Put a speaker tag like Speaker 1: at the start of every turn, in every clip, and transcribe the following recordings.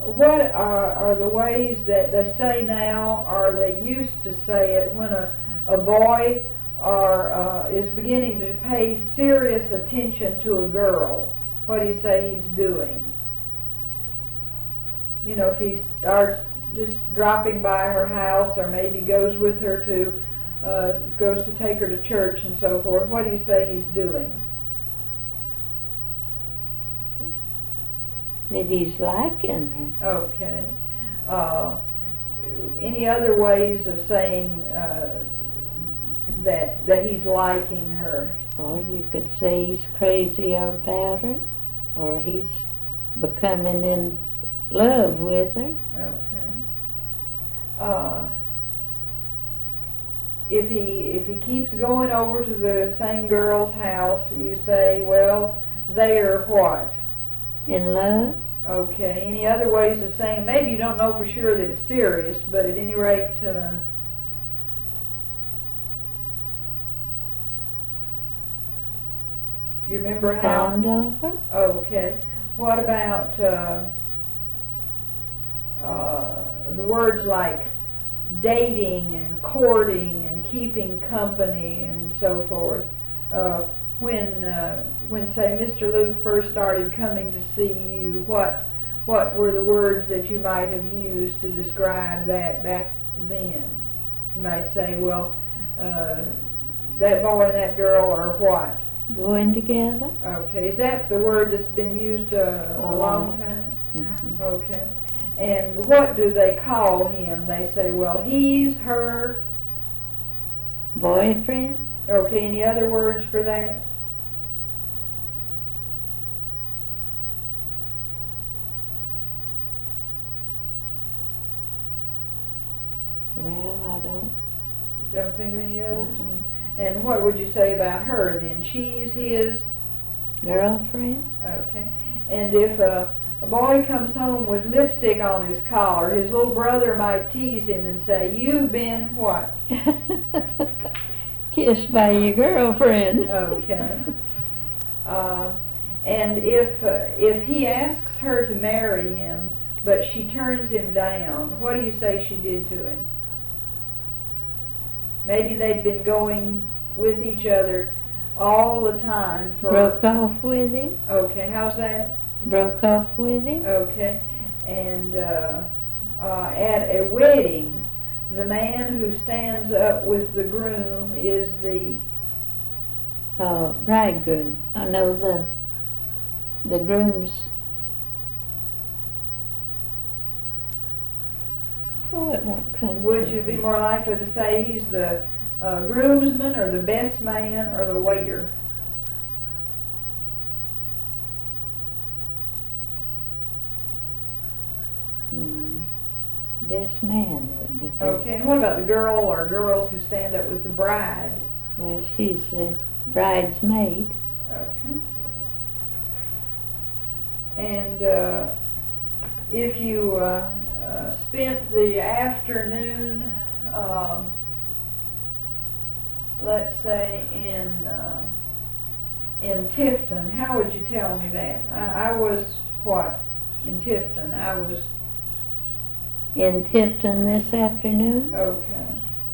Speaker 1: what are the ways that they say now, or they used to say it, when a boy is beginning to pay serious attention to a girl? What do you say he's doing? You know, if he starts just dropping by her house, or maybe goes with her goes to take her to church and so forth, what do you say he's doing?
Speaker 2: That he's liking her.
Speaker 1: Okay. Any other ways of saying that he's liking her?
Speaker 2: Or you could say he's crazy about her, or he's becoming in love with her.
Speaker 1: Okay. If he keeps going over to the same girl's house, you say, well, they are what?
Speaker 2: In love?
Speaker 1: Okay. Any other ways of saying, maybe you don't know for sure that it's serious, but at any rate, you remember how?
Speaker 2: Fond of her?
Speaker 1: Okay. What about the words like dating and courting and keeping company and so forth? When say Mr. Luke first started coming to see you, what were the words that you might have used to describe that back then? You might say, well, that boy and that girl are what?
Speaker 2: Going together?
Speaker 1: Okay. Is that the word that's been used a long time?
Speaker 2: Mm-hmm.
Speaker 1: Okay. And what do they call him? They say, well, he's her
Speaker 2: boyfriend.
Speaker 1: Okay. Any other words for that?
Speaker 2: Well, I
Speaker 1: don't think of any others.
Speaker 2: Mm-hmm.
Speaker 1: And what would you say about her then? She's his
Speaker 2: girlfriend.
Speaker 1: Okay. And if a boy comes home with lipstick on his collar, his little brother might tease him and say, you've been what?
Speaker 2: Kissed by your girlfriend.
Speaker 1: Okay. And if he asks her to marry him, but she turns him down, what do you say she did to him? Maybe they'd been going with each other all the time.
Speaker 2: Broke off with him.
Speaker 1: Okay, how's that?
Speaker 2: Broke off with him.
Speaker 1: Okay. And at a wedding, the man who stands up with the groom is the
Speaker 2: bridegroom. I know the groom's. Oh, it won't come.
Speaker 1: Would you be more likely to say he's the groomsman, or the best man, or the waiter?
Speaker 2: Best man, wouldn't it be?
Speaker 1: Okay, and what about the girl or girls who stand up with the bride?
Speaker 2: Well, she's the bridesmaid.
Speaker 1: Okay. And if you spent the afternoon, let's say in Tifton, how would you tell me that? I was what in Tifton? I was
Speaker 2: in Tifton this afternoon.
Speaker 1: Okay.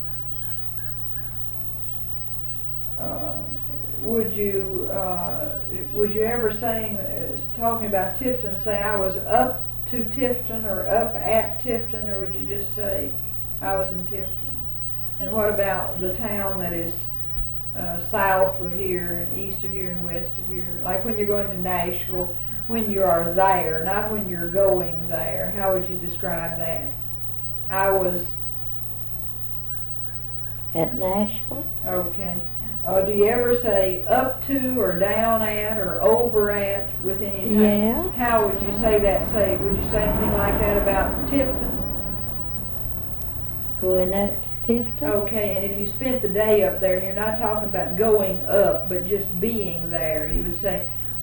Speaker 1: Would you ever talking about Tifton, say I was up to Tifton or up at Tifton, or would you just say I was in Tifton? And what about the town that is south of here and east of here and west of here? Like when you're going to Nashville, when you are there, not when you're going there. How would you describe that? I was
Speaker 2: at Nashville.
Speaker 1: Okay. Do you ever say up to or down at or over at with any time?
Speaker 2: Yeah.
Speaker 1: How would you say that? Would you say anything like that about Tifton?
Speaker 2: Going up to Tifton?
Speaker 1: Okay, and if you spent the day up there, and you're not talking about going up, but just being there, you would say,